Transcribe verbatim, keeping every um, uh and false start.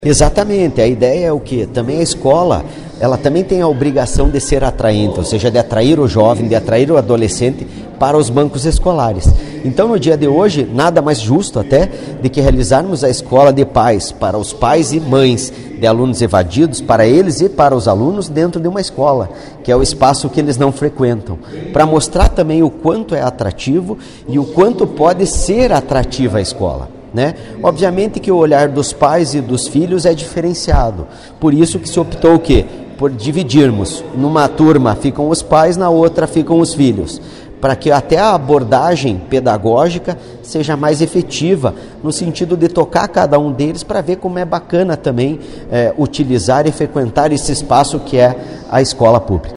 Exatamente, a ideia é o que? Também a escola, ela também tem a obrigação de ser atraente, ou seja, de atrair o jovem, de atrair o adolescente para os bancos escolares. Então, no dia de hoje, nada mais justo até de que realizarmos a escola de pais, para os pais e mães de alunos evadidos, para eles e para os alunos dentro de uma escola, que é o espaço que eles não frequentam, para mostrar também o quanto é atrativo e o quanto pode ser atrativa a escola. Né? Obviamente que o olhar dos pais e dos filhos é diferenciado, por isso que se optou o quê? Por dividirmos, numa turma ficam os pais, na outra ficam os filhos, para que até a abordagem pedagógica seja mais efetiva, no sentido de tocar cada um deles para ver como é bacana também é, utilizar e frequentar esse espaço que é a escola pública.